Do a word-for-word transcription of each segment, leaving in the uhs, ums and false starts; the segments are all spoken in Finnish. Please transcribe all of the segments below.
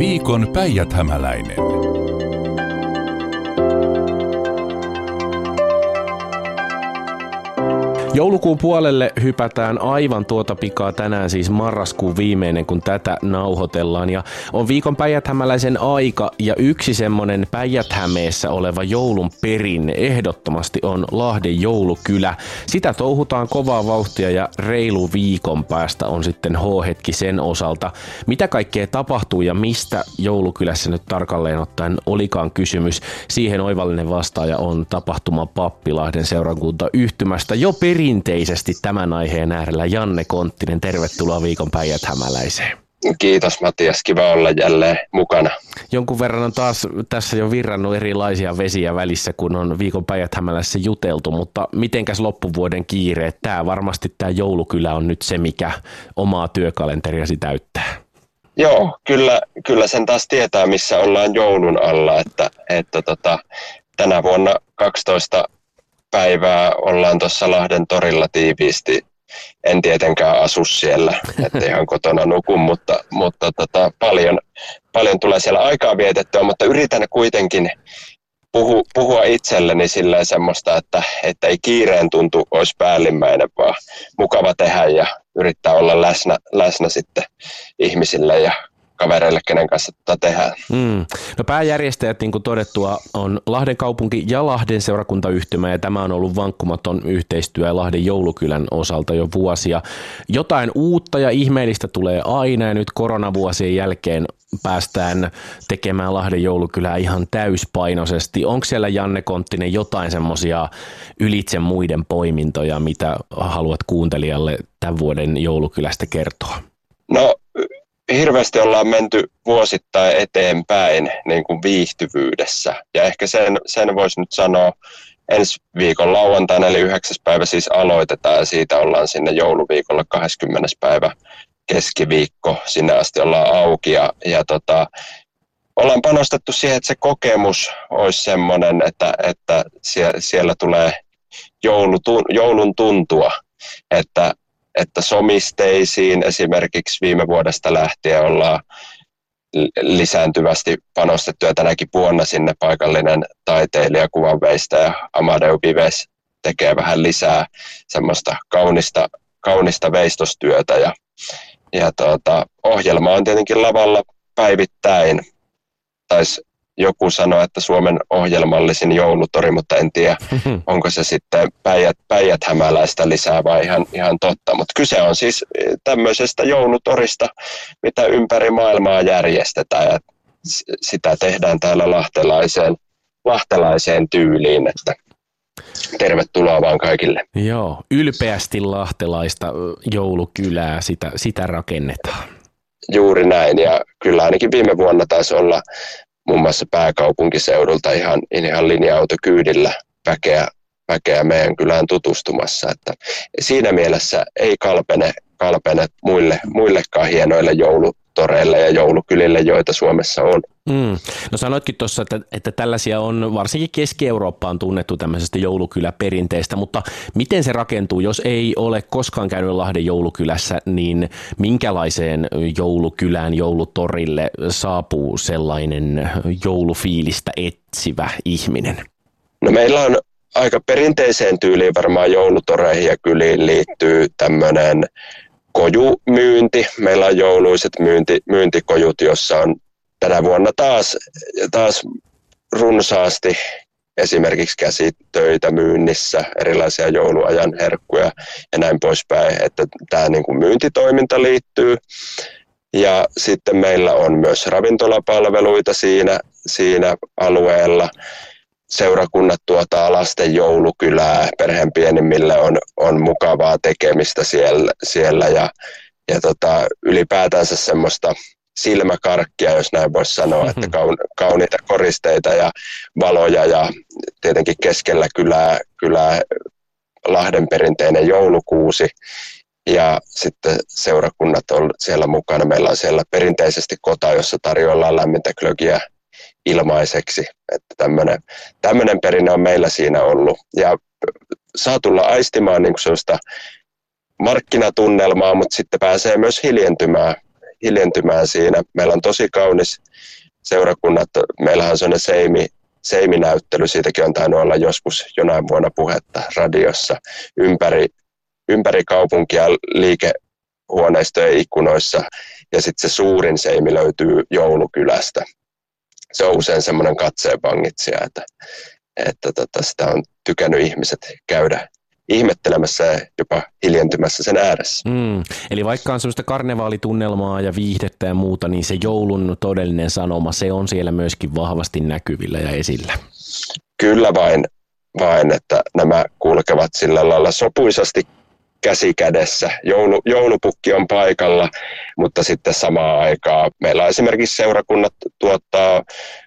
Viikon päijäthämäläinen. Joulukuun puolelle hypätään aivan tuota pikaa tänään, siis marraskuun viimeinen, kun tätä nauhoitellaan. Ja on viikon päijäthämäläisen aika ja yksi semmonen Päijät-Hämeessä oleva joulun perinne ehdottomasti on Lahden joulukylä. Sitä touhutaan kovaa vauhtia ja reilu viikon päästä on sitten H-hetki sen osalta. Mitä kaikkea tapahtuu ja mistä joulukylässä nyt tarkalleen ottaen olikaan kysymys? Siihen oivallinen vastaaja on tapahtuma Pappilahden seurakuntayhtymästä jo peri perinteisesti tämän aiheen äärellä Janne Konttinen. Tervetuloa viikon Päijät-Hämäläiseen. Kiitos Matias, kiva olla jälleen mukana. Jonkun verran on taas tässä jo virrannut erilaisia vesiä välissä, kun on viikon Päijät-Hämäläisessä juteltu, mutta mitenkäs loppuvuoden kiireet? Tämä varmasti tämä joulukylä on nyt se, mikä omaa työkalenteriasi täyttää. Joo, kyllä, kyllä sen taas tietää, missä ollaan joulun alla, että, että tota, tänä vuonna kaksitoista päivää ollaan tuossa Lahden torilla tiiviisti. En tietenkään asu siellä, että ihan kotona nukun, mutta, mutta tota, paljon, paljon tulee siellä aikaa vietettyä, mutta yritän kuitenkin puhu, puhua itselleni silleen semmoista, että, että ei kiireen tuntu olisi päällimmäinen, vaan mukava tehdä ja yrittää olla läsnä, läsnä sitten ihmisille ja kavereille, kenen kanssa tätä tehdään. Mm. No pääjärjestäjät, niin kuin todettua, on Lahden kaupunki ja Lahden seurakuntayhtymä, ja tämä on ollut vankkumaton yhteistyö Lahden joulukylän osalta jo vuosia. Jotain uutta ja ihmeellistä tulee aina, ja nyt koronavuosien jälkeen päästään tekemään Lahden joulukylää ihan täyspainoisesti. Onko siellä, Janne Konttinen, jotain semmoisia ylitse muiden poimintoja, mitä haluat kuuntelijalle tämän vuoden joulukylästä kertoa? No, hirveästi ollaan menty vuosittain eteenpäin niin kuin viihtyvyydessä. Ja ehkä sen, sen voisi nyt sanoa ensi viikon lauantaina, eli yhdeksäs päivä siis aloitetaan, ja siitä ollaan sinne jouluviikolla kahdeskymmenes päivä keskiviikko. Sinne asti ollaan auki, ja, ja tota, ollaan panostettu siihen, että se kokemus olisi semmoinen, että, että sie, siellä tulee joulutun, joulun tuntua, että että somisteisiin esimerkiksi viime vuodesta lähtien ollaan lisääntyvästi panostettu, ja tänäkin vuonna sinne paikallinen taiteilija, kuvanveistäjä Amadeu Vives tekee vähän lisää semmoista kaunista, kaunista veistostyötä, ja, ja tuota, ohjelma on tietenkin lavalla päivittäin. Taisi joku sanoi, että Suomen ohjelmallisin joulutori, mutta en tiedä, onko se sitten päijät, päijäthämäläistä lisää vai ihan, ihan totta. Mutta kyse on siis tämmöisestä joulutorista, mitä ympäri maailmaa järjestetään, ja sitä tehdään täällä lahtelaiseen, lahtelaiseen tyyliin, että tervetuloa vaan kaikille. Joo, ylpeästi lahtelaista joulukylää, sitä, sitä rakennetaan. Juuri näin, ja kyllä ainakin viime vuonna taisi olla muun muassa pääkaupunkiseudulta ihan, ihan linja-autokyydillä väkeä, väkeä meidän kylään tutustumassa. Että siinä mielessä ei kalpene, kalpene muille, muillekaan hienoille joulutoreille ja joulukylille, joita Suomessa on. Mm. No sanoitkin tuossa, että, että tällaisia on varsinkin Keski-Eurooppaan tunnettu tämmöisestä joulukyläperinteestä, mutta miten se rakentuu, jos ei ole koskaan käynyt Lahden joulukylässä, niin minkälaiseen joulukylään, joulutorille saapuu sellainen joulufiilistä etsivä ihminen? No meillä on aika perinteiseen tyyliin varmaan joulutoreihin ja kyliin liittyy tämmöinen kojumyynti. Meillä on jouluiset myynti, myyntikojut, jossa on tänä vuonna taas, taas runsaasti esimerkiksi käsitöitä myynnissä, erilaisia jouluajan herkkuja ja näin poispäin, että tämä niin kuin myyntitoiminta liittyy. Ja sitten meillä on myös ravintolapalveluita siinä, siinä alueella. Seurakunnat tuottaa lasten joulukylää, perheen pienimmille on, on mukavaa tekemistä siellä, siellä ja, ja tota, ylipäätänsä semmoista silmäkarkkia, jos näin voisi sanoa, että kauniita koristeita ja valoja, ja tietenkin keskellä kylää, kylää Lahden perinteinen joulukuusi, ja sitten seurakunnat on siellä mukana. Meillä on siellä perinteisesti kota, jossa tarjoillaan lämmintä glögiä ilmaiseksi, että tämmöinen, tämmöinen perinne on meillä siinä ollut, ja saa tulla aistimaan niin kuin sellaista markkinatunnelmaa, mutta sitten pääsee myös hiljentymään hiljentymään siinä. Meillä on tosi kaunis seurakunnat. Meillähän on sellainen seimi, seiminäyttely, siitäkin on tainnut olla joskus jonain vuonna puhetta radiossa ympäri, ympäri kaupunkia liikehuoneistojen ikkunoissa. Ja sitten se suurin seimi löytyy Joulukylästä. Se on usein semmoinen katseenvangitsija, että, että tota, sitä on tykännyt ihmiset käydä ihmettelemässä ja jopa hiljentymässä sen ääressä. Mm, eli vaikka on semmoista karnevaalitunnelmaa ja viihdettä ja muuta, niin se joulun todellinen sanoma, se on siellä myöskin vahvasti näkyvillä ja esillä. Kyllä vain, vain että nämä kulkevat sillä lailla sopuisasti käsi kädessä. Joulu, joulupukki on paikalla, mutta sitten samaan aikaan meillä esimerkiksi seurakunnat tuottaa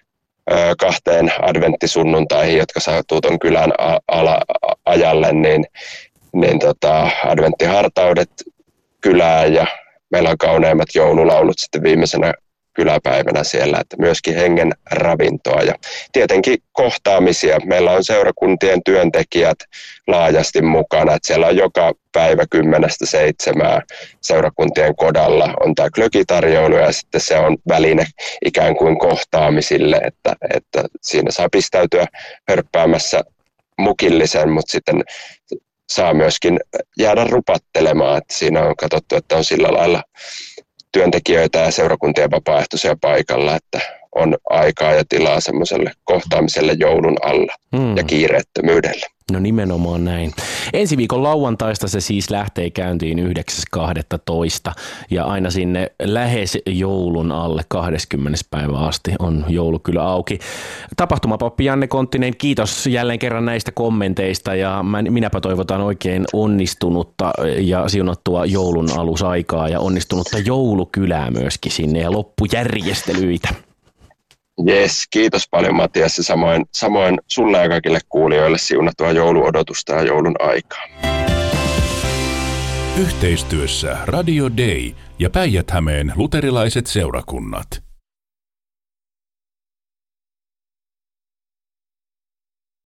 kahteen adventtisunnuntaisiin, jotka saatuu tuon kylän ala, ajalle, niin, niin tota, adventtihartaudet kylään ja meillä on kauneimmat joululaulut sitten viimeisenä kyläpäivänä siellä, että myöskin hengen ravintoa ja tietenkin kohtaamisia. Meillä on seurakuntien työntekijät laajasti mukana, että siellä on joka päivä kymmenestä seitsemään seurakuntien kodalla on tämä glögitarjoilu ja sitten se on väline ikään kuin kohtaamisille, että, että siinä saa pistäytyä hörppäämässä mukillisen, mutta sitten saa myöskin jäädä rupattelemaan, että siinä on katsottu, että on sillä lailla työntekijöitä ja seurakuntien vapaaehtoisia paikalla, että on aikaa ja tilaa semmoiselle kohtaamiselle joulun alla hmm. ja kiireettömyydelle. No nimenomaan näin. Ensi viikon lauantaista se siis lähtee käyntiin yhdeksäs kahdestoista ja aina sinne lähes joulun alle kahdeskymmenes päivä asti on joulukylä auki. Tapahtumapappi Janne Konttinen, kiitos jälleen kerran näistä kommenteista ja minäpä toivotan oikein onnistunutta ja siunattua joulun alusaikaa ja onnistunutta joulukylää myöskin sinne ja loppujärjestelyitä. Jes, kiitos paljon Matias ja samoin, samoin sulle ja kaikille kuulijoille siunattua jouluodotusta ja joulun aikaa. Yhteistyössä Radio Day ja Päijät-Hämeen luterilaiset seurakunnat.